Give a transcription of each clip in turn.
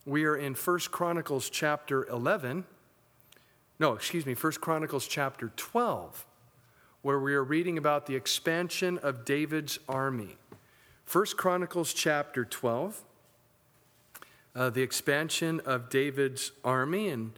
We are in 1 Chronicles chapter 12, where we are reading about the expansion of David's army. 1 Chronicles chapter 12, the expansion of David's army. And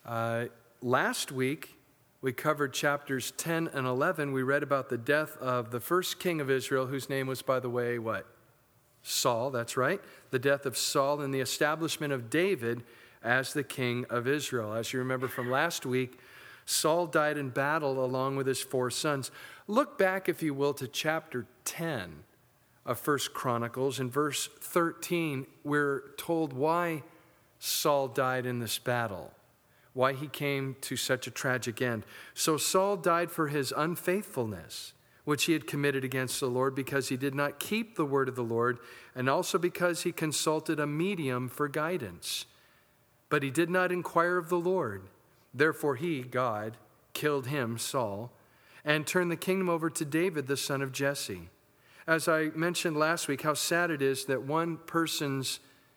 last week, we covered chapters 10 and 11. We read about the death of the first king of Israel, whose name was, by the way, what? Saul, that's right. The death of Saul and the establishment of David as the king of Israel. As you remember from last week, Saul died in battle along with his 4 sons. Look back, if you will, to chapter 10 of 1 Chronicles. In verse 13, we're told why Saul died in this battle, why he came to such a tragic end. So Saul died for his unfaithfulness, which he had committed against the Lord, because he did not keep the word of the Lord, and also because he consulted a medium for guidance. But he did not inquire of the Lord. Therefore he, God, killed him, Saul, and turned the kingdom over to David, the son of Jesse. As I mentioned last week, how sad it is that one person's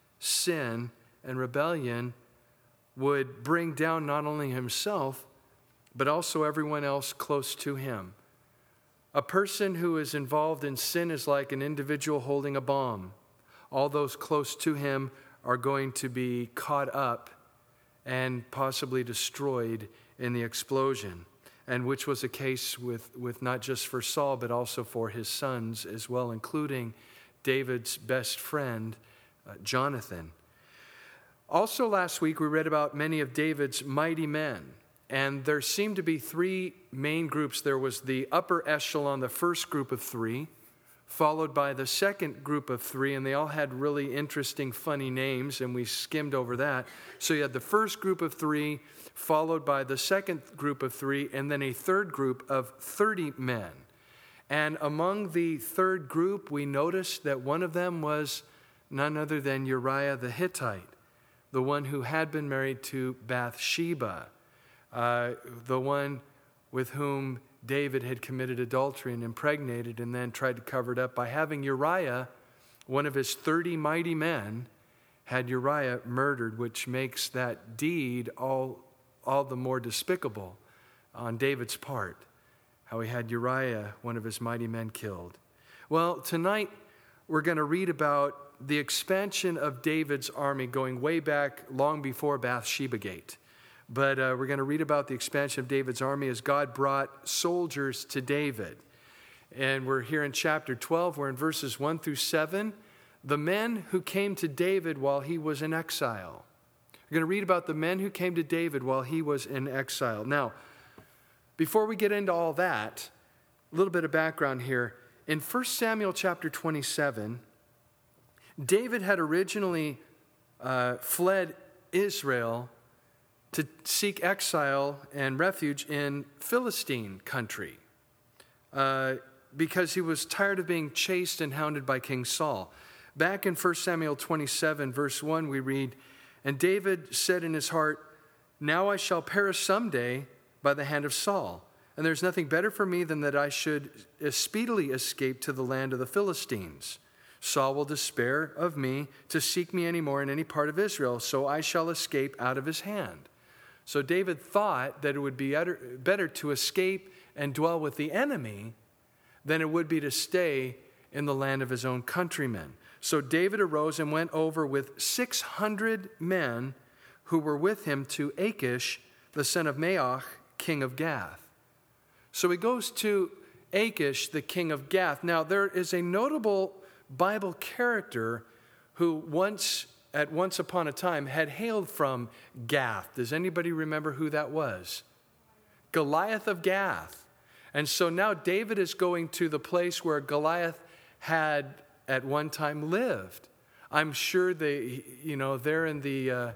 sin and rebellion would bring down not only himself, but also everyone else close to him. A person who is involved in sin is like an individual holding a bomb. All those close to him are going to be caught up and possibly destroyed in the explosion, and which was the case with not just for Saul, but also for his sons as well, including David's best friend, Jonathan. Also last week, we read about many of David's mighty men. And there seemed to be 3 main groups. There was the upper echelon, the first group of 3, followed by the second group of 3, and they all had really interesting, funny names, and we skimmed over that. So you had the first group of 3, followed by the second group of 3, and then a third group of 30 men. And among the third group, we noticed that one of them was none other than Uriah the Hittite, the one who had been married to Bathsheba, the one with whom David had committed adultery and impregnated and then tried to cover it up by having Uriah, one of his 30 mighty men, had Uriah murdered, which makes that deed all the more despicable on David's part, how he had Uriah, one of his mighty men, killed. Well, tonight we're going to read about the expansion of David's army going way back long before Bathsheba Gate. But we're going to read about the expansion of David's army as God brought soldiers to David. And we're here in chapter 12. We're in verses 1 through 7. The men who came to David while he was in exile. We're going to read about the men who came to David while he was in exile. Now, before we get into all that, a little bit of background here. In 1 Samuel chapter 27, David had originally fled Israel to seek exile and refuge in Philistine country because he was tired of being chased and hounded by King Saul. Back in 1 Samuel 27, verse 1, we read, "And David said in his heart, 'Now I shall perish someday by the hand of Saul, and there's nothing better for me than that I should speedily escape to the land of the Philistines. Saul will despair of me to seek me anymore in any part of Israel, so I shall escape out of his hand.'" So David thought that it would be better to escape and dwell with the enemy than it would be to stay in the land of his own countrymen. So David arose and went over with 600 men who were with him to Achish, the son of Maoch, king of Gath. So he goes to Achish, the king of Gath. Now there is a notable Bible character who once upon a time had hailed from Gath. Does anybody remember who that was? Goliath of Gath. And so now David is going to the place where Goliath had at one time lived. I'm sure they're in the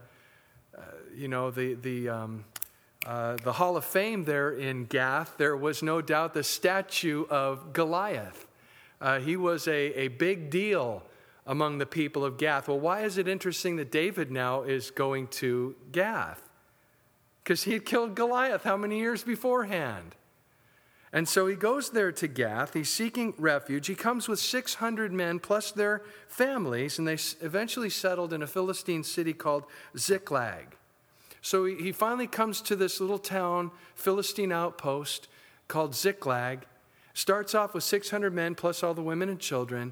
Hall of Fame there in Gath. There was no doubt the statue of Goliath. He was a big deal among the people of Gath. Well, why is it interesting that David now is going to Gath? Because he had killed Goliath how many years beforehand? And so he goes there to Gath. He's seeking refuge. He comes with 600 men plus their families, and they eventually settled in a Philistine city called Ziklag. So he finally comes to this little town, Philistine outpost called Ziklag. Starts off with 600 men plus all the women and children.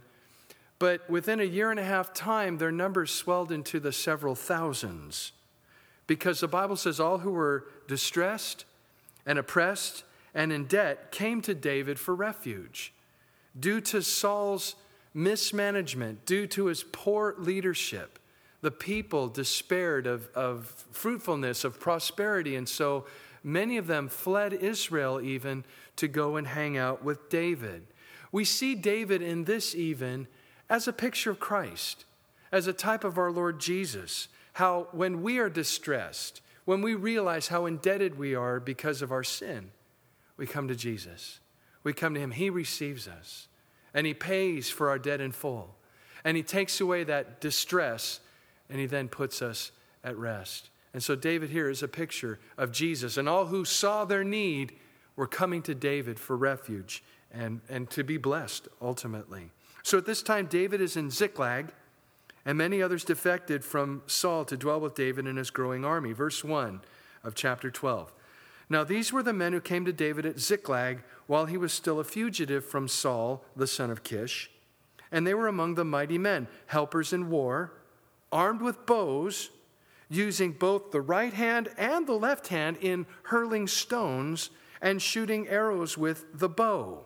But within a year and a half time, their numbers swelled into the several thousands. Because the Bible says all who were distressed and oppressed and in debt came to David for refuge. Due to Saul's mismanagement, due to his poor leadership, the people despaired of fruitfulness, of prosperity, and so many of them fled Israel even to go and hang out with David. We see David in this even as a picture of Christ, as a type of our Lord Jesus, how when we are distressed, when we realize how indebted we are because of our sin, we come to Jesus. We come to him. He receives us, and he pays for our debt in full, and he takes away that distress, and he then puts us at rest. And so David here is a picture of Jesus, and all who saw their need were coming to David for refuge and to be blessed ultimately. So at this time, David is in Ziklag, and many others defected from Saul to dwell with David and his growing army. Verse 1 of chapter 12. Now these were the men who came to David at Ziklag while he was still a fugitive from Saul, the son of Kish. And they were among the mighty men, helpers in war, armed with bows, using both the right hand and the left hand in hurling stones and shooting arrows with the bow.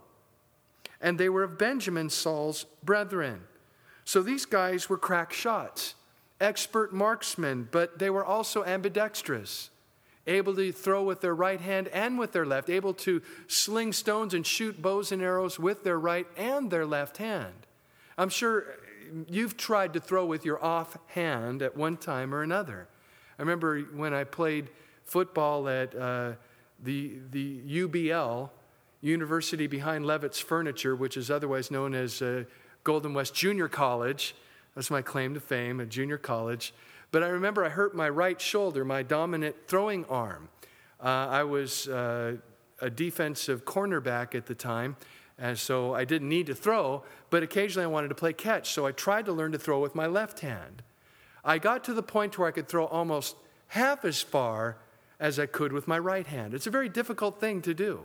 And they were of Benjamin, Saul's brethren. So these guys were crack shots, expert marksmen, but they were also ambidextrous, able to throw with their right hand and with their left, able to sling stones and shoot bows and arrows with their right and their left hand. I'm sure you've tried to throw with your off hand at one time or another. I remember when I played football at the UBL, University Behind Levitt's Furniture, which is otherwise known as Golden West Junior College. That's my claim to fame, a junior college. But I remember I hurt my right shoulder, my dominant throwing arm. I was a defensive cornerback at the time, and so I didn't need to throw, but occasionally I wanted to play catch, so I tried to learn to throw with my left hand. I got to the point where I could throw almost half as far as I could with my right hand. It's a very difficult thing to do.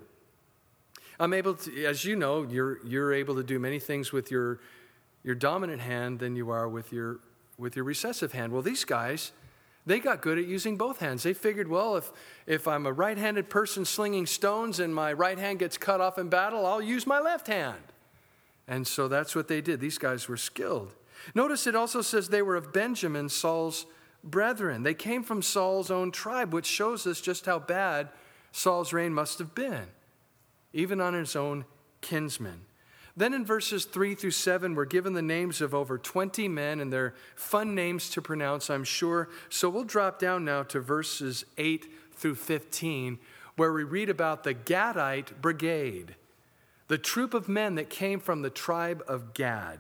I'm able to, as you know, you're able to do many things with your dominant hand than you are with your recessive hand. Well, these guys, they got good at using both hands. They figured, well, if I'm a right-handed person slinging stones and my right hand gets cut off in battle, I'll use my left hand. And so that's what they did. These guys were skilled. Notice it also says they were of Benjamin, Saul's brethren. They came from Saul's own tribe, which shows us just how bad Saul's reign must have been, even on his own kinsmen. Then in verses 3 through 7, we're given the names of over 20 men, and they're fun names to pronounce, I'm sure. So we'll drop down now to verses 8 through 15, where we read about the Gadite brigade, the troop of men that came from the tribe of Gad.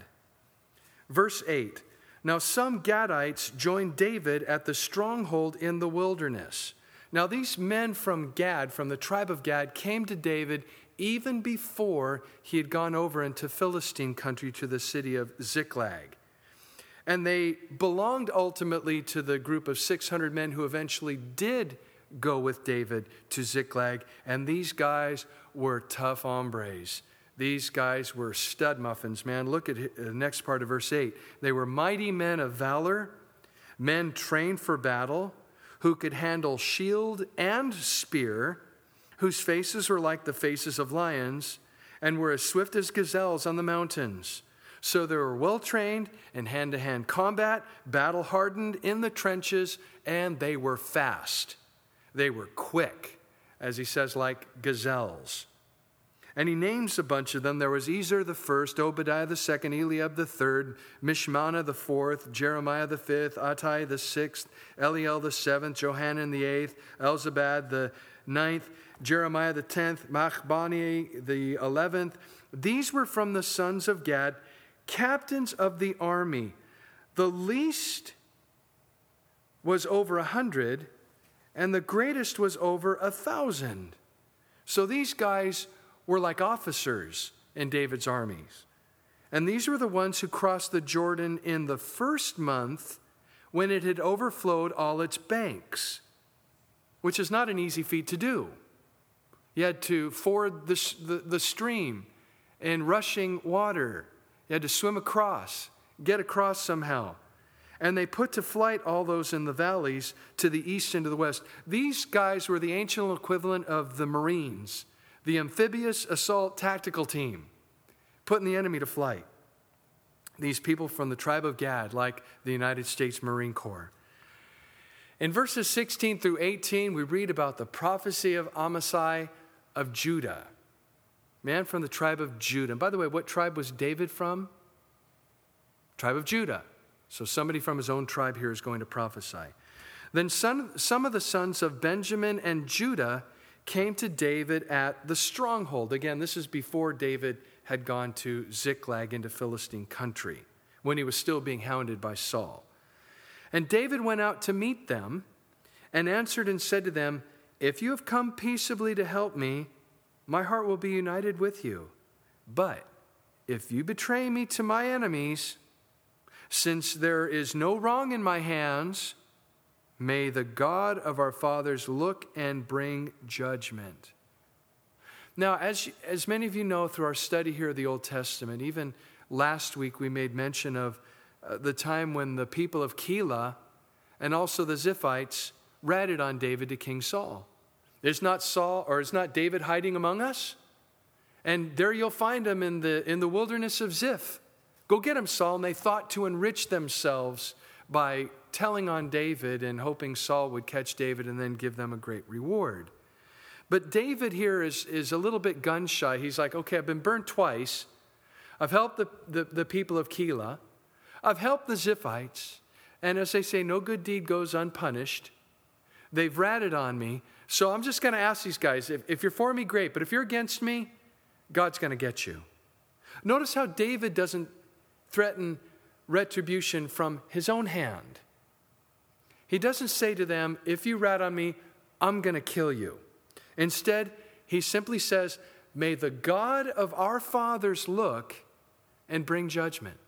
Verse 8, now some Gadites joined David at the stronghold in the wilderness. Now these men from Gad, from the tribe of Gad, came to David even before he had gone over into Philistine country to the city of Ziklag. And they belonged ultimately to the group of 600 men who eventually did go with David to Ziklag. And these guys were tough hombres. These guys were stud muffins, man. Look at the next part of verse 8. They were mighty men of valor, men trained for battle, who could handle shield and spear, whose faces were like the faces of lions, and were as swift as gazelles on the mountains. So they were well-trained in hand-to-hand combat, battle-hardened in the trenches, and they were fast. They were quick, as he says, like gazelles. And he names a bunch of them. There was Ezer the first, Obadiah the second, Eliab the third, Mishmannah the fourth, Jeremiah the fifth, Attai the sixth, Eliel the seventh, Johanan the eighth, Elzabad the ninth, Jeremiah the 10th, Machbani the 11th. These were from the sons of Gad, captains of the army. The least was over 100, and the greatest was over 1,000. So these guys were like officers in David's armies. And these were the ones who crossed the Jordan in the first month when it had overflowed all its banks, which is not an easy feat to do. You had to ford the stream in rushing water. You had to swim across, get across somehow. And they put to flight all those in the valleys to the east and to the west. These guys were the ancient equivalent of the Marines, the amphibious assault tactical team, putting the enemy to flight. These people from the tribe of Gad, like the United States Marine Corps. In verses 16 through 18, we read about the prophecy of Amasai of Judah, man from the tribe of Judah. And by the way, what tribe was David from? Tribe of Judah. So somebody from his own tribe here is going to prophesy. Then some of the sons of Benjamin and Judah came to David at the stronghold. Again, this is before David had gone to Ziklag into Philistine country, when he was still being hounded by Saul. And David went out to meet them and answered and said to them, "If you have come peaceably to help me, my heart will be united with you. But if you betray me to my enemies, since there is no wrong in my hands, may the God of our fathers look and bring judgment." Now, as many of you know through our study here of the Old Testament, even last week we made mention of the time when the people of Keilah and also the Ziphites ratted on David to King Saul. Is not David hiding among us? And there you'll find him in the wilderness of Ziph. Go get him, Saul. And they thought to enrich themselves by telling on David and hoping Saul would catch David and then give them a great reward. But David here is a little bit gun shy. He's like, okay, I've been burned twice. I've helped the people of Keilah. I've helped the Ziphites. And as they say, no good deed goes unpunished. They've ratted on me. So I'm just going to ask these guys, if you're for me, great. But if you're against me, God's going to get you. Notice how David doesn't threaten retribution from his own hand. He doesn't say to them, if you rat on me, I'm going to kill you. Instead, he simply says, may the God of our fathers look and bring judgment.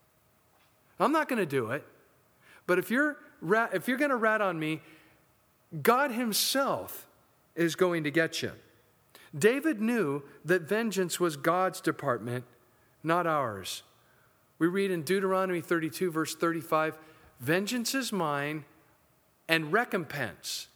I'm not going to do it, but if you're going to rat on me, God himself is going to get you. David knew that vengeance was God's department, not ours. We read in Deuteronomy 32, verse 35, vengeance is mine and recompense.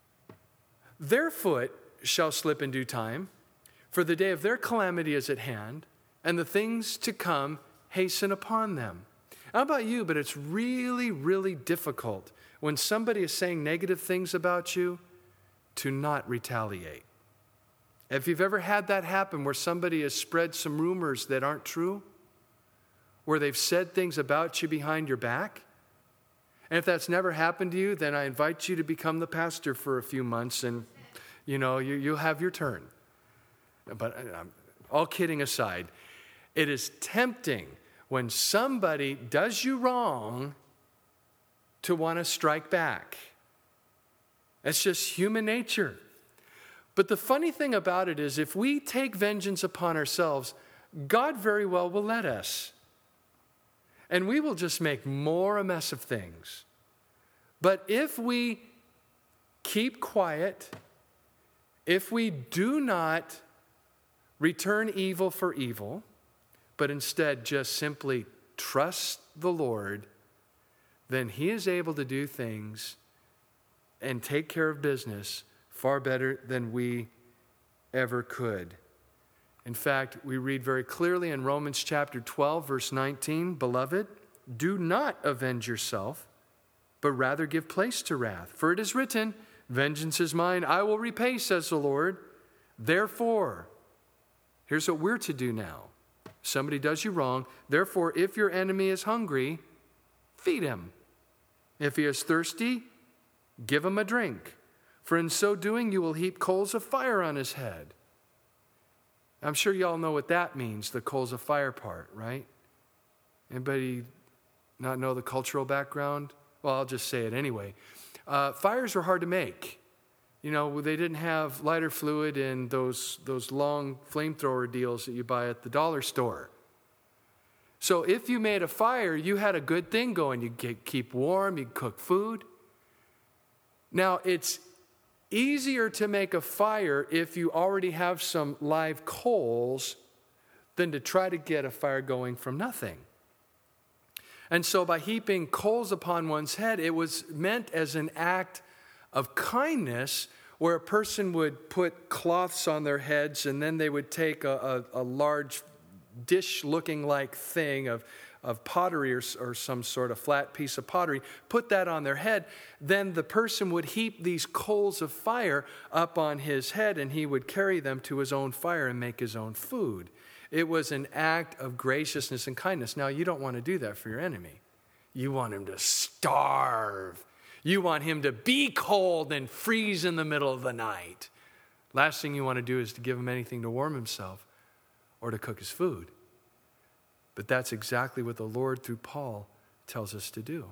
Their foot shall slip in due time, for the day of their calamity is at hand, and the things to come hasten upon them. How about you? But it's really, really difficult when somebody is saying negative things about you to not retaliate. If you've ever had that happen where somebody has spread some rumors that aren't true, where they've said things about you behind your back, and if that's never happened to you, then I invite you to become the pastor for a few months and, you'll have your turn. But all kidding aside, it is tempting when somebody does you wrong to want to strike back. That's just human nature. But the funny thing about it is if we take vengeance upon ourselves, God very well will let us. And we will just make more a mess of things. But if we keep quiet, if we do not return evil for evil, but instead just simply trust the Lord, then he is able to do things and take care of business far better than we ever could. In fact, we read very clearly in Romans chapter 12, verse 19, "Beloved, do not avenge yourself, but rather give place to wrath. For it is written, 'Vengeance is mine, I will repay,' says the Lord. Therefore," here's what we're to do now. Somebody does you wrong. "Therefore, if your enemy is hungry, feed him. If he is thirsty, give him a drink. For in so doing, you will heap coals of fire on his head." I'm sure you all know what that means, the coals of fire part, right? Anybody not know the cultural background? Well, I'll just say it anyway. Fires are hard to make. You know, they didn't have lighter fluid in those long flamethrower deals that you buy at the dollar store. So if you made a fire, you had a good thing going. You keep warm, you cook food. Now, it's easier to make a fire if you already have some live coals than to try to get a fire going from nothing. And so by heaping coals upon one's head, it was meant as an act of kindness, where a person would put cloths on their heads and then they would take a large dish-looking like thing of pottery or some sort of flat piece of pottery, put that on their head. Then the person would heap these coals of fire up on his head, and he would carry them to his own fire and make his own food. It was an act of graciousness and kindness. Now, you don't want to do that for your enemy. You want him to starve. You want him to be cold and freeze in the middle of the night. Last thing you want to do is to give him anything to warm himself or to cook his food. But that's exactly what the Lord, through Paul, tells us to do.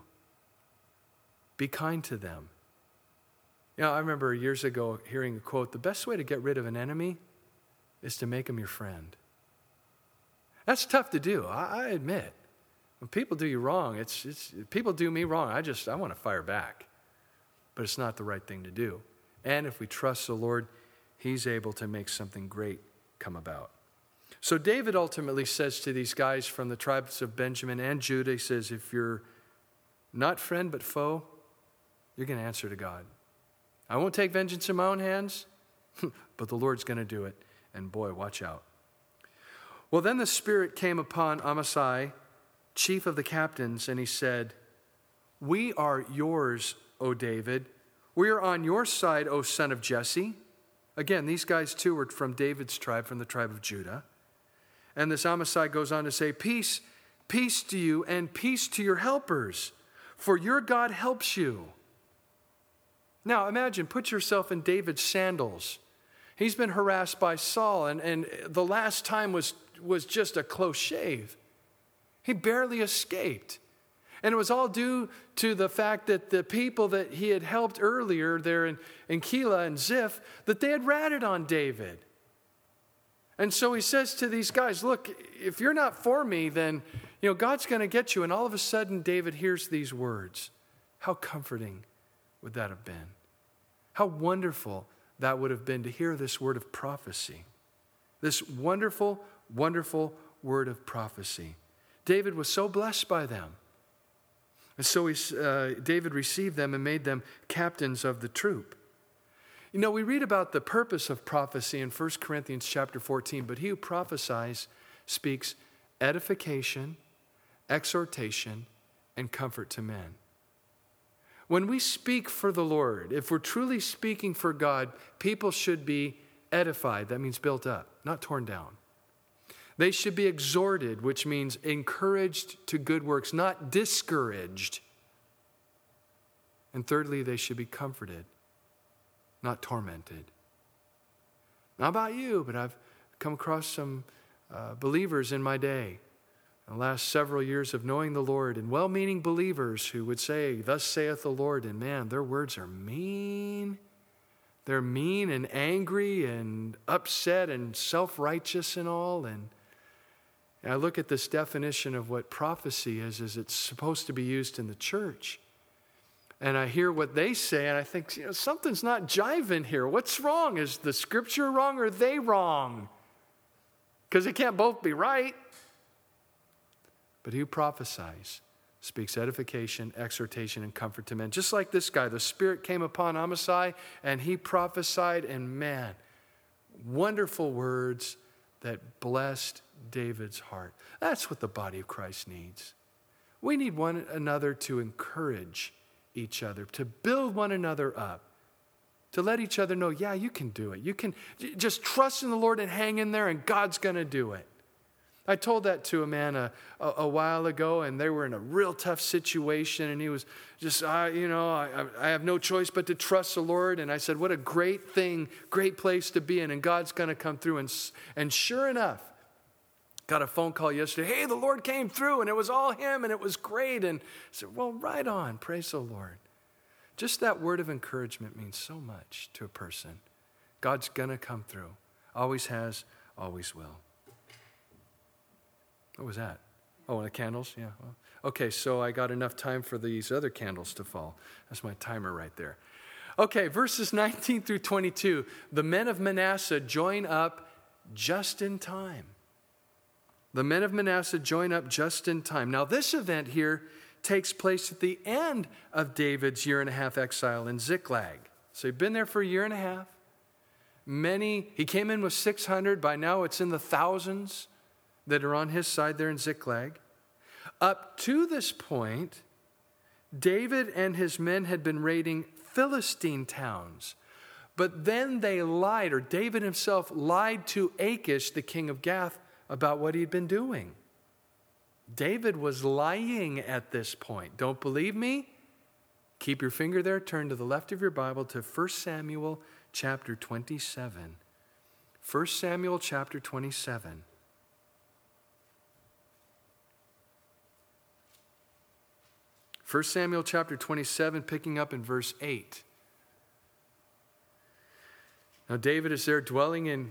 Be kind to them. You know, I remember years ago hearing a quote, the best way to get rid of an enemy is to make him your friend. That's tough to do, I admit. When people do you wrong, people do me wrong, I want to fire back. But it's not the right thing to do. And if we trust the Lord, he's able to make something great come about. So David ultimately says to these guys from the tribes of Benjamin and Judah, he says, if you're not friend but foe, you're going to answer to God. I won't take vengeance in my own hands, but the Lord's going to do it. And boy, watch out. Well, then the Spirit came upon Amasai, chief of the captains, and he said, we are yours, O David. We are on your side, O son of Jesse. Again, these guys too were from David's tribe, from the tribe of Judah. And this Amasai goes on to say, peace, peace to you and peace to your helpers, for your God helps you. Now imagine, put yourself in David's sandals. He's been harassed by Saul, and the last time was just a close shave. He barely escaped. And it was all due to the fact that the people that he had helped earlier there in Keilah and Ziph, that they had ratted on David. And so he says to these guys, look, if you're not for me, then God's going to get you. And all of a sudden, David hears these words. How comforting would that have been? How wonderful that would have been to hear this word of prophecy. This wonderful, wonderful word of prophecy. David was so blessed by them. And so David received them and made them captains of the troop. We read about the purpose of prophecy in 1 Corinthians chapter 14, but he who prophesies speaks edification, exhortation, and comfort to men. When we speak for the Lord, if we're truly speaking for God, people should be edified. That means built up, not torn down. They should be exhorted, which means encouraged to good works, not discouraged. And thirdly, they should be comforted, not tormented. Not about you, but I've come across some believers in my day, in the last several years of knowing the Lord, and well-meaning believers who would say, thus saith the Lord, and man, their words are mean. They're mean and angry and upset and self-righteous and all. And I look at this definition of what prophecy is it's supposed to be used in the church. And I hear what they say, and I think, something's not jiving here. What's wrong? Is the scripture wrong or are they wrong? Because it can't both be right. But who prophesies speaks edification, exhortation, and comfort to men. Just like this guy, the Spirit came upon Amasai, and he prophesied, and man, wonderful words that blessed David's heart. That's what the body of Christ needs. We need one another to encourage each other, to build one another up, to let each other know, yeah, you can do it. You can just trust in the Lord and hang in there, and God's going to do it. I told that to a man a while ago, and they were in a real tough situation, and he was just, I have no choice but to trust the Lord. And I said, what a great thing, great place to be in, and God's going to come through. And sure enough, got a phone call yesterday, hey, the Lord came through, and it was all him, and it was great. And I said, well, right on, praise the Lord. Just that word of encouragement means so much to a person. God's going to come through. Always has, always will. What was that? Oh, the candles? Yeah. Well, okay, so I got enough time for these other candles to fall. That's my timer right there. Okay, verses 19 through 22. The men of Manasseh join up just in time. The men of Manasseh join up just in time. Now, this event here takes place at the end of David's 1.5 year exile in Ziklag. So he'd been there for 1.5 years. He came in with 600. By now it's in the thousands that are on his side there in Ziklag. Up to this point, David and his men had been raiding Philistine towns. But then they lied, or David himself lied to Achish, the king of Gath, about what he'd been doing. David was lying at this point. Don't believe me? Keep your finger there. Turn to the left of your Bible to 1 Samuel chapter 27. 1 Samuel chapter 27. First Samuel chapter 27, picking up in verse 8. Now David is there dwelling in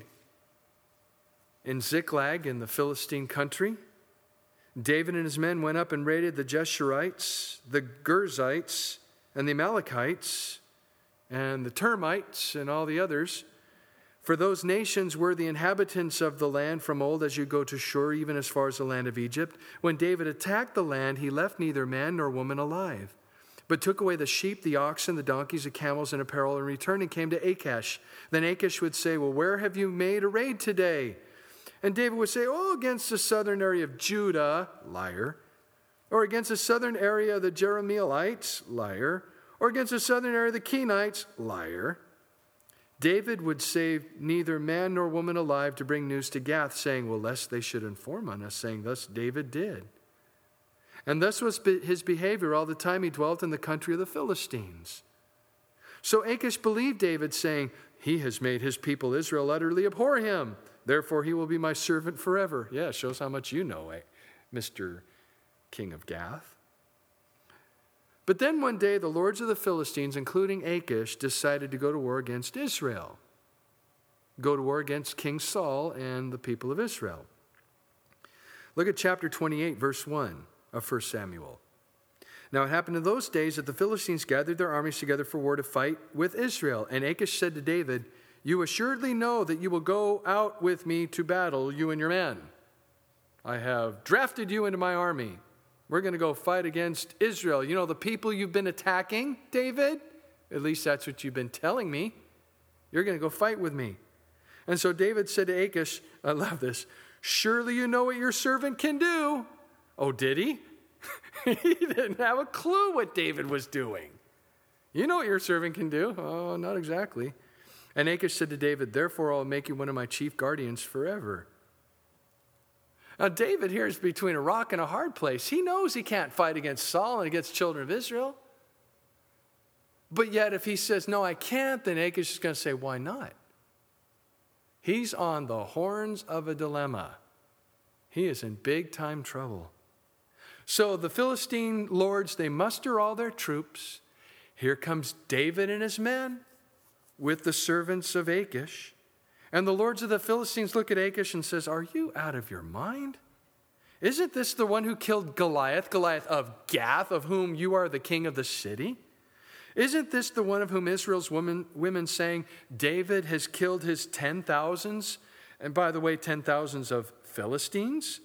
Ziklag in the Philistine country. David and his men went up and raided the Jeshurites, the Girzites, and the Amalekites, and the Termites, and all the others. For those nations were the inhabitants of the land from old as you go to Shur, even as far as the land of Egypt. When David attacked the land, he left neither man nor woman alive, but took away the sheep, the oxen, the donkeys, the camels, and apparel, and returned and came to Achish. Then Achish would say, well, where have you made a raid today? And David would say, oh, against the southern area of Judah, liar. Or against the southern area of the Jerahmeelites, liar. Or against the southern area of the Kenites, liar. David would save neither man nor woman alive to bring news to Gath, saying, well, lest they should inform on us, saying, thus David did. And thus was his behavior all the time he dwelt in the country of the Philistines. So Achish believed David, saying, he has made his people Israel utterly abhor him. Therefore, he will be my servant forever. Yeah, shows how much you know, Mr. King of Gath. But then one day, the lords of the Philistines, including Achish, decided to go to war against Israel. Go to war against King Saul and the people of Israel. Look at chapter 28, verse 1 of 1 Samuel. Now it happened in those days that the Philistines gathered their armies together for war to fight with Israel. And Achish said to David, you assuredly know that you will go out with me to battle, you and your men. I have drafted you into my army. We're going to go fight against Israel. You know, the people you've been attacking, David? At least that's what you've been telling me. You're going to go fight with me. And so David said to Achish, I love this, surely you know what your servant can do. Oh, did he? He didn't have a clue what David was doing. You know what your servant can do. Oh, not exactly. And Achish said to David, therefore I'll make you one of my chief guardians forever. Now David here is between a rock and a hard place. He knows he can't fight against Saul and against children of Israel. But yet if he says, no, I can't, then Achish is going to say, why not? He's on the horns of a dilemma. He is in big time trouble. So the Philistine lords, they muster all their troops. Here comes David and his men with the servants of Achish. And the lords of the Philistines look at Achish and says, are you out of your mind? Isn't this the one who killed Goliath of Gath, of whom you are the king of the city? Isn't this the one of whom Israel's women saying, David has killed his 10,000s? And by the way, 10,000s of Philistines?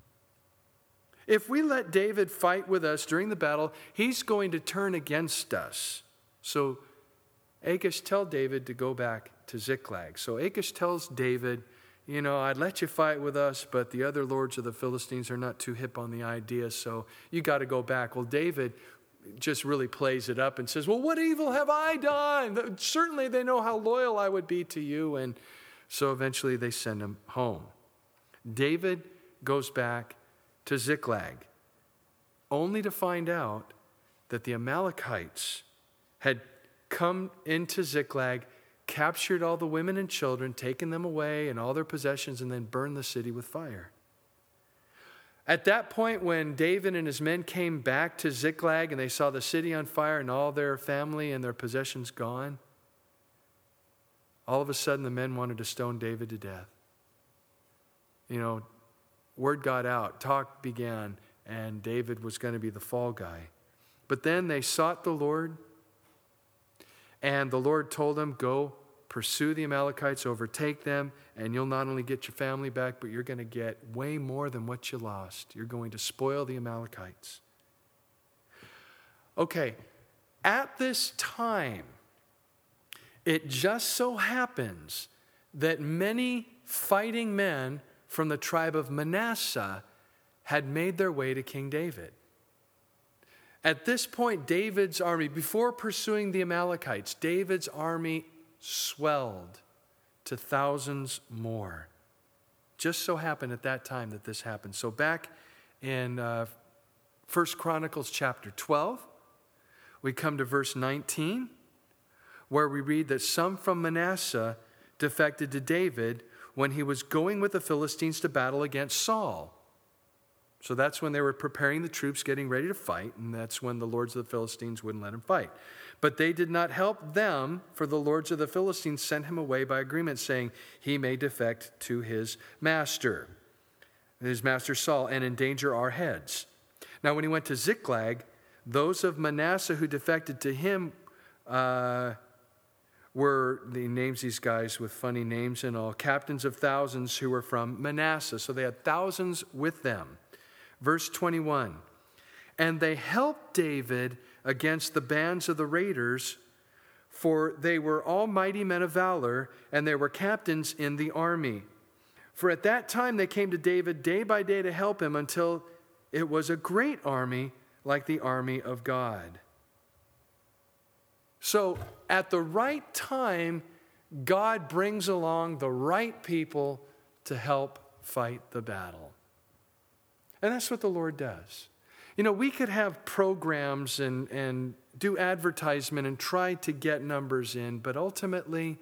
If we let David fight with us during the battle, he's going to turn against us. So Achish tell David to go back to Ziklag. So Achish tells David, you know, I'd let you fight with us, but the other lords of the Philistines are not too hip on the idea, so you got to go back. Well, David just really plays it up and says, well, what evil have I done? Certainly they know how loyal I would be to you. And so eventually they send him home. David goes back to Ziklag, only to find out that the Amalekites had come into Ziklag, captured all the women and children, taken them away and all their possessions, and then burned the city with fire. At that point, when David and his men came back to Ziklag and they saw the city on fire and all their family and their possessions gone, all of a sudden the men wanted to stone David to death. Word got out, talk began, and David was going to be the fall guy. But then they sought the Lord, and the Lord told them, go pursue the Amalekites, overtake them, and you'll not only get your family back, but you're going to get way more than what you lost. You're going to spoil the Amalekites. Okay, at this time, it just so happens that many fighting men from the tribe of Manasseh had made their way to King David. At this point, David's army, before pursuing the Amalekites, David's army swelled to thousands more. Just so happened at that time that this happened. So back in 1 Chronicles chapter 12, we come to verse 19, where we read that some from Manasseh defected to David when he was going with the Philistines to battle against Saul. So that's when they were preparing the troops, getting ready to fight, and that's when the lords of the Philistines wouldn't let him fight. But they did not help them, for the lords of the Philistines sent him away by agreement, saying he may defect to his master Saul, and endanger our heads. Now when he went to Ziklag, those of Manasseh who defected to him he names these guys with funny names and all, captains of thousands who were from Manasseh. So they had thousands with them. Verse 21, and they helped David against the bands of the raiders, for they were all mighty men of valor, and they were captains in the army. For at that time they came to David day by day to help him until it was a great army like the army of God. So at the right time, God brings along the right people to help fight the battle. And that's what the Lord does. We could have programs and do advertisement and try to get numbers in, but ultimately,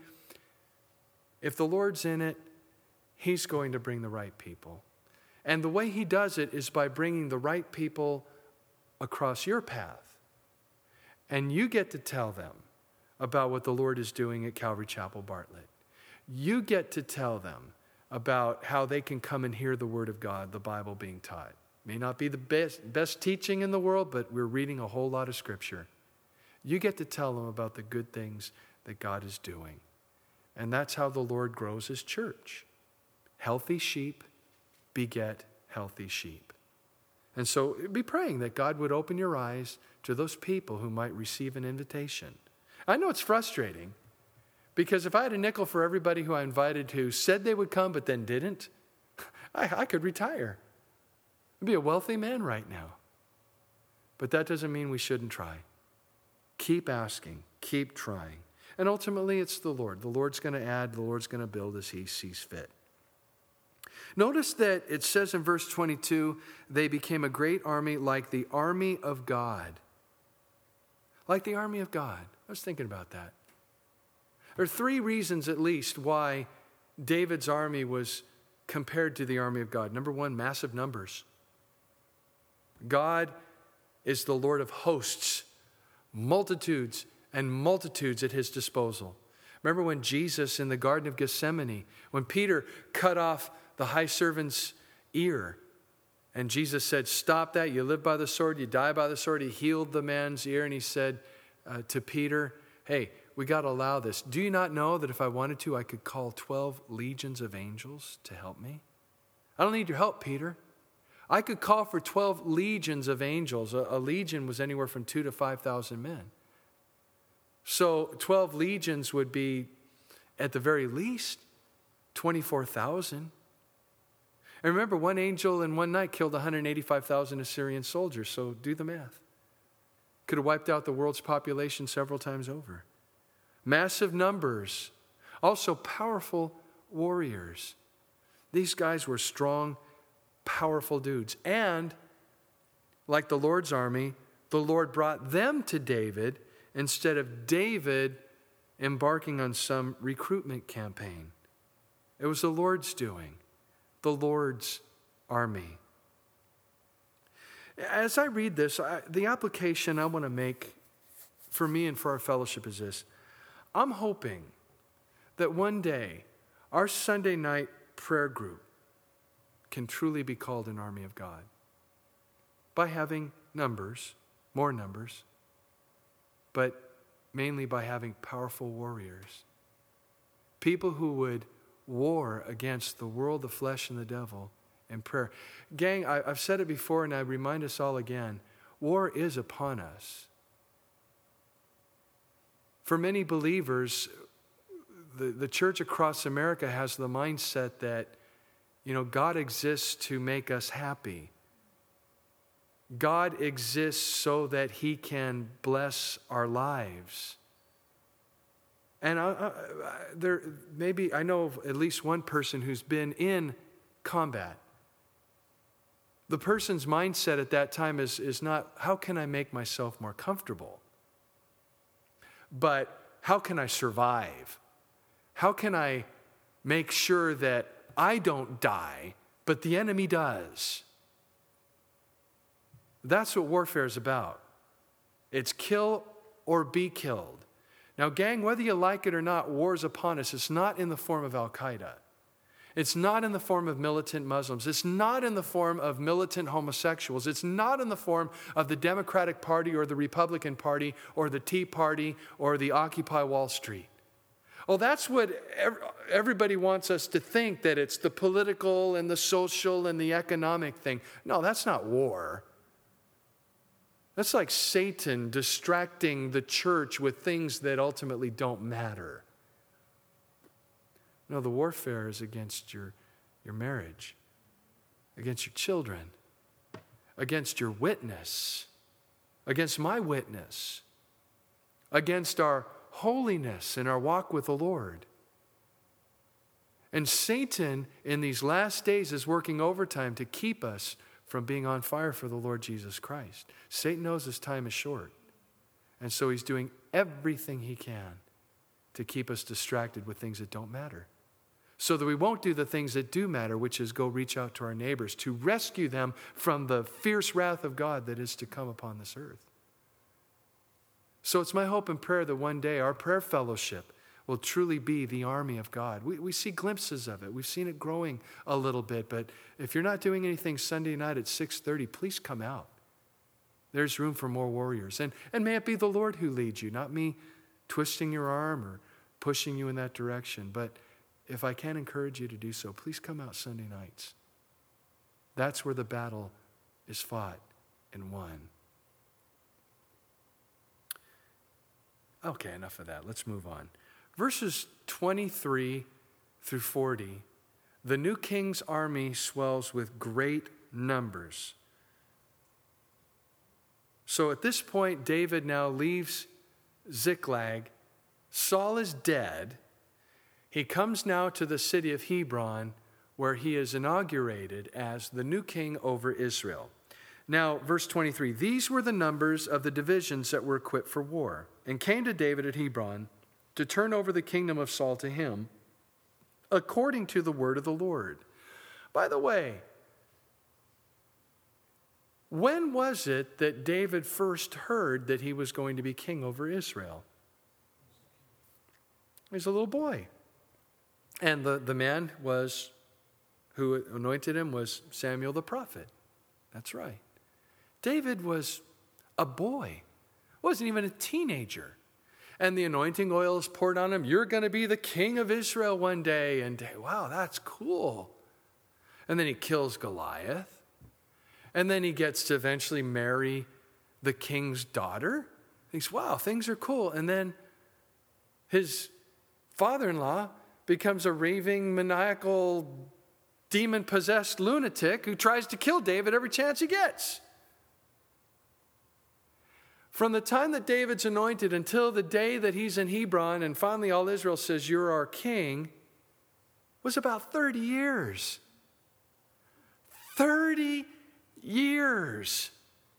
if the Lord's in it, He's going to bring the right people. And the way He does it is by bringing the right people across your path. And you get to tell them about what the Lord is doing at Calvary Chapel Bartlett. You get to tell them about how they can come and hear the Word of God, the Bible being taught. May not be the best teaching in the world, but we're reading a whole lot of Scripture. You get to tell them about the good things that God is doing. And that's how the Lord grows His church. Healthy sheep beget healthy sheep. And so be praying that God would open your eyes to those people who might receive an invitation. I know it's frustrating, because if I had a nickel for everybody who I invited who said they would come but then didn't, I could retire. I'd be a wealthy man right now. But that doesn't mean we shouldn't try. Keep asking, keep trying. And ultimately it's the Lord. The Lord's going to add, the Lord's going to build as He sees fit. Notice that it says in verse 22, they became a great army like the army of God. Like the army of God. I was thinking about that. There are three reasons at least why David's army was compared to the army of God. Number one, massive numbers. God is the Lord of hosts, multitudes and multitudes at His disposal. Remember when Jesus in the Garden of Gethsemane, when Peter cut off the high servant's ear, and Jesus said, stop that, you live by the sword, you die by the sword. He healed the man's ear, and He said to Peter, hey, we got to allow this. Do you not know that if I wanted to, I could call 12 legions of angels to help me? I don't need your help, Peter. I could call for 12 legions of angels. A legion was anywhere from 2,000 to 5,000 men. So 12 legions would be, at the very least, 24,000. And remember, one angel in one night killed 185,000 Assyrian soldiers, so do the math. Could have wiped out the world's population several times over. Massive numbers, also powerful warriors. These guys were strong, powerful dudes. And like the Lord's army, the Lord brought them to David instead of David embarking on some recruitment campaign. It was the Lord's doing, the Lord's army. As I read this, the application I want to make for me and for our fellowship is this. I'm hoping that one day our Sunday night prayer group can truly be called an army of God by having numbers, more numbers, but mainly by having powerful warriors. People who would war against the world, the flesh, and the devil in prayer. Gang, I've said it before and I remind us all again, war is upon us. For many believers, the church across America has the mindset that, God exists to make us happy. God exists so that He can bless our lives. And I know of at least one person who's been in combat. The person's mindset at that time is not, how can I make myself more comfortable? But how can I survive? How can I make sure that I don't die, but the enemy does? That's what warfare is about. It's kill or be killed. Now, gang, whether you like it or not, war is upon us. It's not in the form of Al-Qaeda. It's not in the form of militant Muslims. It's not in the form of militant homosexuals. It's not in the form of the Democratic Party or the Republican Party or the Tea Party or the Occupy Wall Street. Well, that's what everybody wants us to think, that it's the political and the social and the economic thing. No, that's not war. That's like Satan distracting the church with things that ultimately don't matter. No, the warfare is against your marriage, against your children, against your witness, against my witness, against our holiness and our walk with the Lord. And Satan in these last days is working overtime to keep us from being on fire for the Lord Jesus Christ. Satan knows his time is short. And so he's doing everything he can to keep us distracted with things that don't matter, so that we won't do the things that do matter, which is go reach out to our neighbors, to rescue them from the fierce wrath of God that is to come upon this earth. So it's my hope and prayer that one day our prayer fellowship will truly be the army of God. We see glimpses of it. We've seen it growing a little bit, but if you're not doing anything Sunday night at 6:30, please come out. There's room for more warriors. And may it be the Lord who leads you, not me twisting your arm or pushing you in that direction. But if I can encourage you to do so, please come out Sunday nights. That's where the battle is fought and won. Okay, enough of that. Let's move on. Verses 23 through 40, the new king's army swells with great numbers. So at this point, David now leaves Ziklag. Saul is dead. He comes now to the city of Hebron, where he is inaugurated as the new king over Israel. Now, verse 23, these were the numbers of the divisions that were equipped for war, and came to David at Hebron to turn over the kingdom of Saul to him, according to the word of the Lord. By the way, when was it that David first heard that he was going to be king over Israel? He was a little boy. And the man who anointed him was Samuel the prophet. That's right. David was a boy, wasn't even a teenager. And the anointing oil is poured on him. You're going to be the king of Israel one day. And wow, that's cool. And then he kills Goliath. And then he gets to eventually marry the king's daughter. He thinks, wow, things are cool. And then his father-in-law becomes a raving, maniacal, demon-possessed lunatic who tries to kill David every chance he gets. From the time that David's anointed until the day that he's in Hebron and finally all Israel says, you're our king, was about 30 years. 30 years.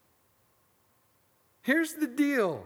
Here's the deal.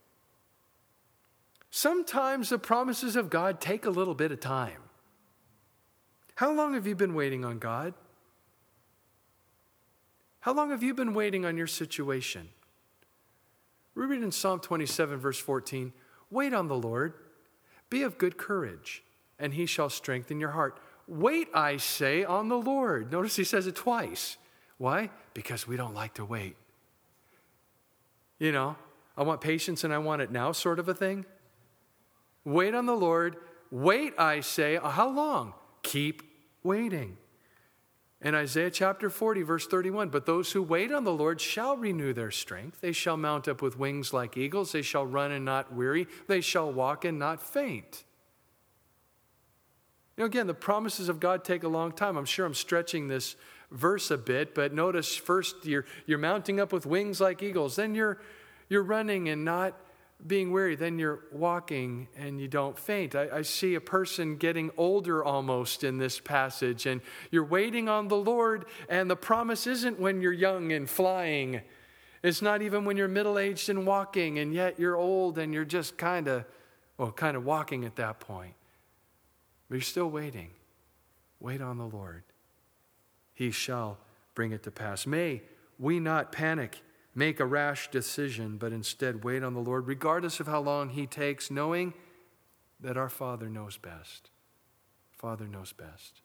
Sometimes the promises of God take a little bit of time. How long have you been waiting on God? How long have you been waiting on your situation? We read in Psalm 27, verse 14, wait on the Lord, be of good courage, and he shall strengthen your heart. Wait, I say, on the Lord. Notice he says it twice. Why? Because we don't like to wait. You know, I want patience and I want it now sort of a thing. Wait on the Lord. Wait, I say. How long? Keep waiting. In Isaiah chapter 40, verse 31, but those who wait on the Lord shall renew their strength. They shall mount up with wings like eagles. They shall run and not weary. They shall walk and not faint. You know, again, the promises of God take a long time. I'm sure I'm stretching this verse a bit, but notice first you're mounting up with wings like eagles. Then you're running and not being weary. Then you're walking and you don't faint. I see a person getting older almost in this passage, and you're waiting on the Lord, and the promise isn't when you're young and flying. It's not even when you're middle-aged and walking, and yet you're old and you're just kind of walking at that point. But you're still waiting. Wait on the Lord. He shall bring it to pass. May we not panic, make a rash decision, but instead wait on the Lord, regardless of how long he takes, knowing that our Father knows best. Father knows best.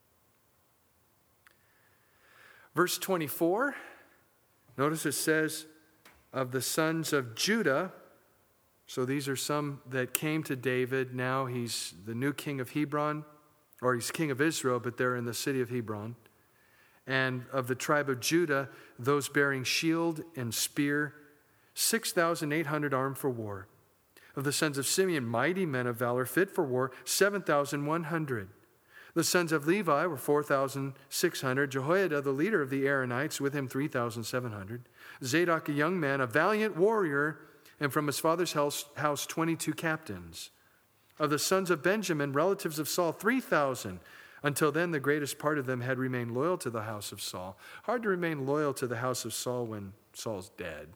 Verse 24, notice it says, of the sons of Judah. So these are some that came to David. Now he's the new king of Hebron, or he's king of Israel, but they're in the city of Hebron. And of the tribe of Judah, those bearing shield and spear, 6,800 armed for war. Of the sons of Simeon, mighty men of valor, fit for war, 7,100. The sons of Levi were 4,600. Jehoiada, the leader of the Aaronites, with him 3,700. Zadok, a young man, a valiant warrior, and from his father's house 22 captains. Of the sons of Benjamin, relatives of Saul, 3,000. Until then, the greatest part of them had remained loyal to the house of Saul. Hard to remain loyal to the house of Saul when Saul's dead.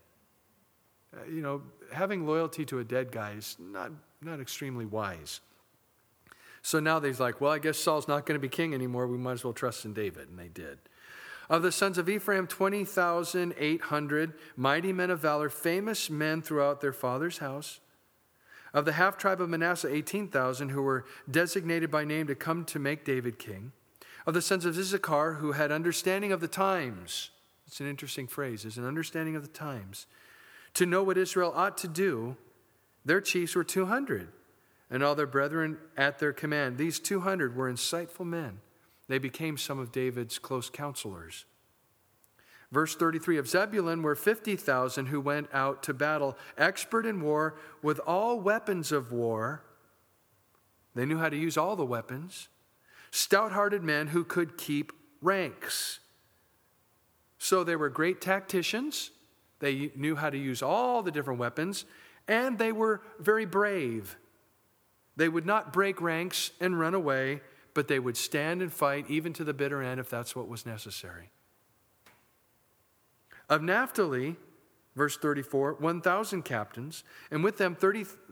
Having loyalty to a dead guy is not extremely wise. So now they're like, well, I guess Saul's not going to be king anymore. We might as well trust in David. And they did. Of the sons of Ephraim, 20,800, mighty men of valor, famous men throughout their father's house. Of the half-tribe of Manasseh, 18,000, who were designated by name to come to make David king. Of the sons of Issachar, who had understanding of the times. It's an interesting phrase, is an understanding of the times. To know what Israel ought to do, their chiefs were 200, and all their brethren at their command. These 200 were insightful men. They became some of David's close counselors. Verse 33, of Zebulun were 50,000 who went out to battle, expert in war, with all weapons of war. They knew how to use all the weapons. Stout-hearted men who could keep ranks. So they were great tacticians. They knew how to use all the different weapons, and they were very brave. They would not break ranks and run away, but they would stand and fight even to the bitter end if that's what was necessary. Of Naphtali, verse 34, 1,000 captains, and with them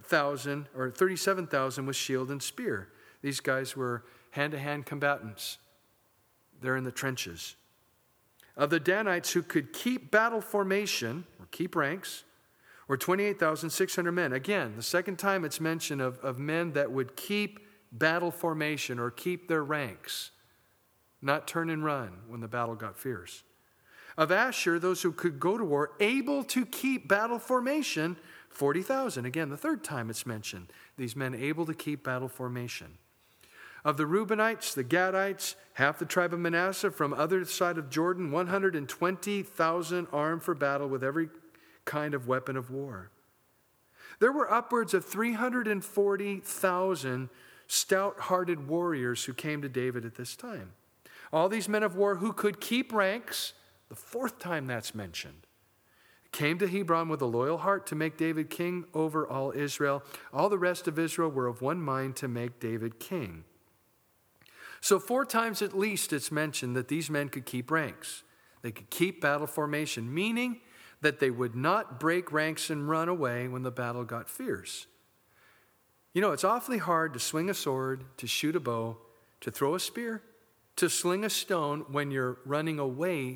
37,000 with shield and spear. These guys were hand-to-hand combatants. They're in the trenches. Of the Danites who could keep battle formation, or keep ranks, were 28,600 men. Again, the second time it's mentioned of men that would keep battle formation or keep their ranks, not turn and run when the battle got fierce. Of Asher, those who could go to war, able to keep battle formation, 40,000. Again, the third time it's mentioned. These men able to keep battle formation. Of the Reubenites, the Gadites, half the tribe of Manasseh, from other side of Jordan, 120,000 armed for battle with every kind of weapon of war. There were upwards of 340,000 stout-hearted warriors who came to David at this time. All these men of war who could keep ranks, the fourth time that's mentioned, came to Hebron with a loyal heart to make David king over all Israel. All the rest of Israel were of one mind to make David king. So 4 times at least it's mentioned that these men could keep ranks. They could keep battle formation, meaning that they would not break ranks and run away when the battle got fierce. You know, it's awfully hard to swing a sword, to shoot a bow, to throw a spear, to sling a stone when you're running away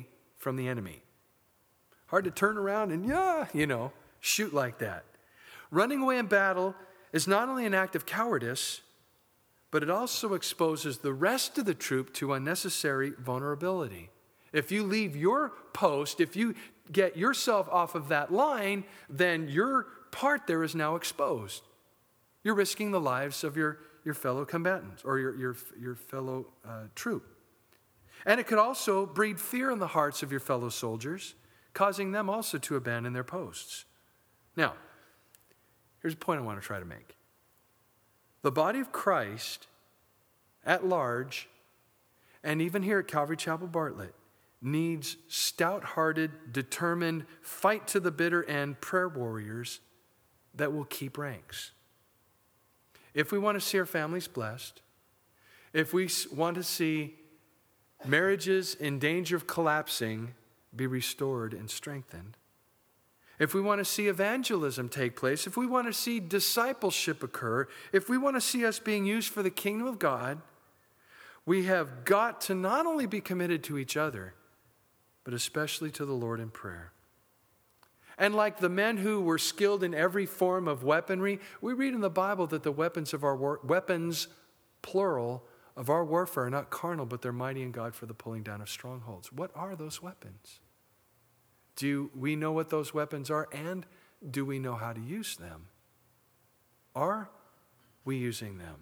from the enemy. Hard to turn around and, shoot like that. Running away in battle is not only an act of cowardice, but it also exposes the rest of the troop to unnecessary vulnerability. If you leave your post, if you get yourself off of that line, then your part there is now exposed. You're risking the lives of your fellow combatants or your fellow troop. And it could also breed fear in the hearts of your fellow soldiers, causing them also to abandon their posts. Now, here's a point I want to try to make. The body of Christ at large, and even here at Calvary Chapel Bartlett, needs stout-hearted, determined, fight to the bitter end prayer warriors that will keep ranks. If we want to see our families blessed, if we want to see marriages in danger of collapsing be restored and strengthened, if we want to see evangelism take place, if we want to see discipleship occur, if we want to see us being used for the kingdom of God, we have got to not only be committed to each other, but especially to the Lord in prayer. And like the men who were skilled in every form of weaponry, we read in the Bible that the weapons of our weapons, plural, of our warfare are not carnal, but they're mighty in God for the pulling down of strongholds. What are those weapons? Do we know what those weapons are, and do we know how to use them? Are we using them?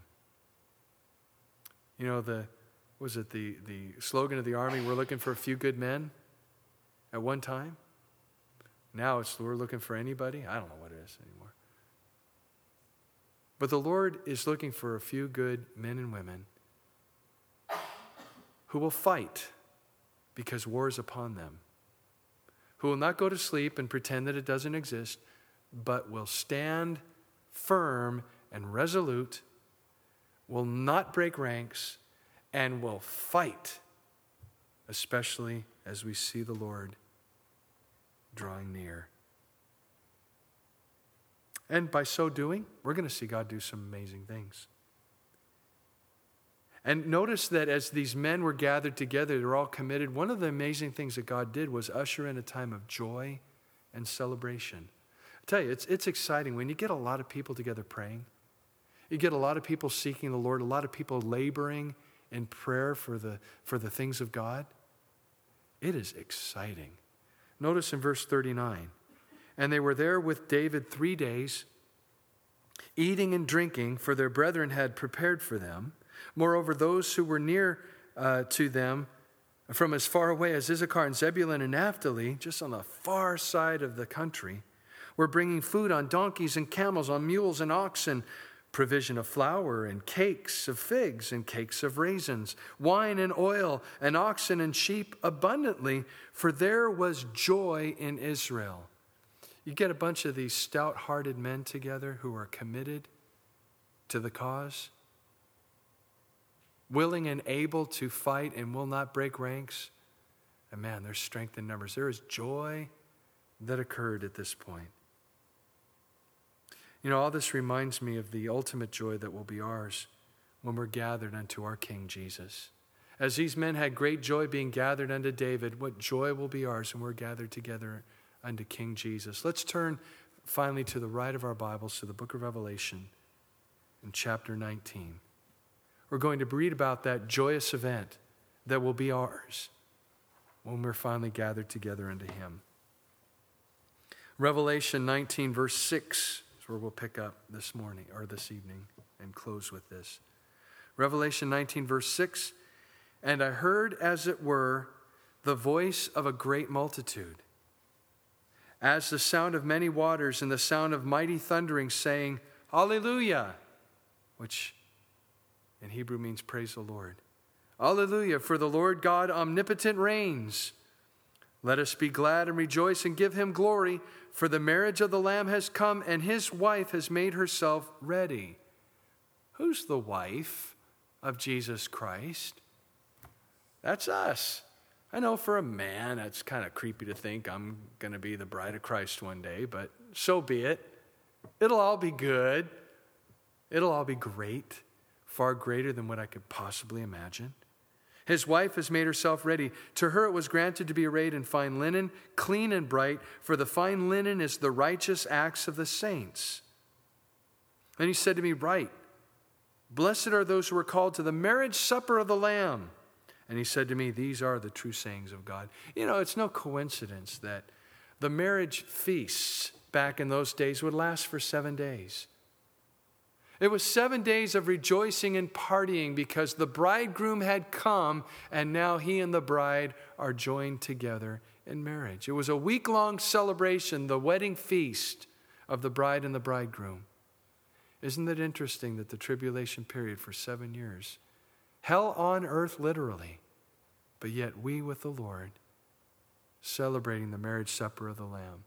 The slogan of the Army, we're looking for a few good men at one time? Now it's we're looking for anybody? I don't know what it is anymore. But the Lord is looking for a few good men and women who will fight because war is upon them, who will not go to sleep and pretend that it doesn't exist, but will stand firm and resolute, will not break ranks, and will fight, especially as we see the Lord drawing near. And by so doing, we're going to see God do some amazing things. And notice that as these men were gathered together, they're all committed. One of the amazing things that God did was usher in a time of joy and celebration. I tell you, it's exciting when you get a lot of people together praying. You get a lot of people seeking the Lord, a lot of people laboring in prayer for the things of God. It is exciting. Notice in verse 39, and they were there with David 3 days, eating and drinking, for their brethren had prepared for them. Moreover, those who were near to them from as far away as Issachar and Zebulun and Naphtali, just on the far side of the country, were bringing food on donkeys and camels, on mules and oxen, provision of flour and cakes of figs and cakes of raisins, wine and oil and oxen and sheep abundantly, for there was joy in Israel. You get a bunch of these stout-hearted men together who are committed to the cause, willing and able to fight and will not break ranks. And man, there's strength in numbers. There is joy that occurred at this point. All this reminds me of the ultimate joy that will be ours when we're gathered unto our King Jesus. As these men had great joy being gathered unto David, what joy will be ours when we're gathered together unto King Jesus. Let's turn finally to the right of our Bibles to the book of Revelation in chapter 19. We're going to read about that joyous event that will be ours when we're finally gathered together unto Him. Revelation 19, verse 6 is where we'll pick up this morning or this evening and close with this. Revelation 19, verse 6, and I heard, as it were, the voice of a great multitude, as the sound of many waters and the sound of mighty thundering, saying, Hallelujah, which in Hebrew means praise the Lord. Hallelujah, for the Lord God omnipotent reigns. Let us be glad and rejoice and give Him glory, for the marriage of the Lamb has come, and His wife has made herself ready. Who's the wife of Jesus Christ? That's us. I know for a man, that's kind of creepy to think I'm going to be the bride of Christ one day, but so be it. It'll all be good. It'll all be great, far greater than what I could possibly imagine. His wife has made herself ready. To her it was granted to be arrayed in fine linen, clean and bright, for the fine linen is the righteous acts of the saints. And he said to me, Write, blessed are those who are called to the marriage supper of the Lamb. And he said to me, These are the true sayings of God. You know, it's no coincidence that the marriage feasts back in those days would last for 7 days. It was 7 days of rejoicing and partying because the bridegroom had come and now he and the bride are joined together in marriage. It was a week-long celebration, the wedding feast of the bride and the bridegroom. Isn't it interesting that the tribulation period for 7 years, hell on earth literally, but yet we with the Lord celebrating the marriage supper of the Lamb.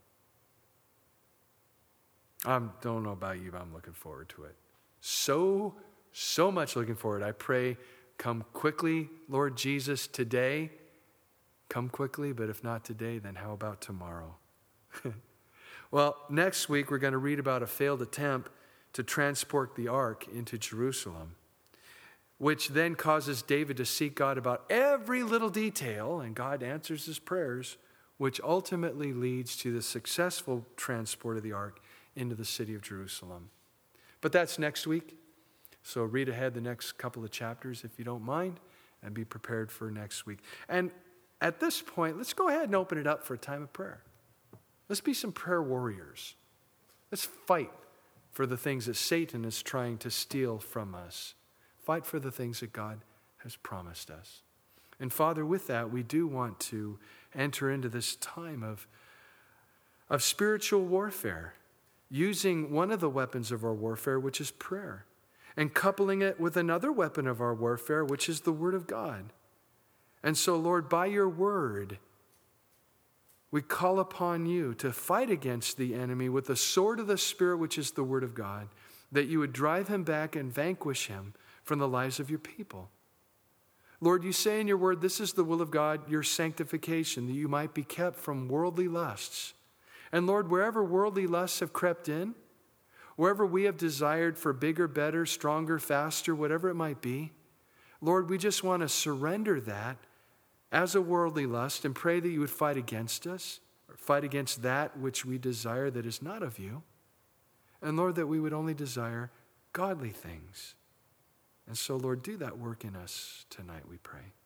I don't know about you, but I'm looking forward to it. So much looking forward. I pray, come quickly, Lord Jesus, today. Come quickly, but if not today, then how about tomorrow? Well, next week we're going to read about a failed attempt to transport the ark into Jerusalem, which then causes David to seek God about every little detail, and God answers his prayers, which ultimately leads to the successful transport of the ark into the city of Jerusalem. But that's next week. So read ahead the next couple of chapters if you don't mind, and be prepared for next week. And at this point, let's go ahead and open it up for a time of prayer. Let's be some prayer warriors. Let's fight for the things that Satan is trying to steal from us. Fight for the things that God has promised us. And Father, with that, we do want to enter into this time of spiritual warfare, using one of the weapons of our warfare, which is prayer, and coupling it with another weapon of our warfare, which is the Word of God. And so, Lord, by your Word, we call upon you to fight against the enemy with the sword of the Spirit, which is the Word of God, that you would drive him back and vanquish him from the lives of your people. Lord, you say in your Word, this is the will of God, your sanctification, that you might be kept from worldly lusts. And Lord, wherever worldly lusts have crept in, wherever we have desired for bigger, better, stronger, faster, whatever it might be, Lord, we just want to surrender that as a worldly lust and pray that you would fight against us, or fight against that which we desire that is not of you. And Lord, that we would only desire godly things. And so, Lord, do that work in us tonight, we pray.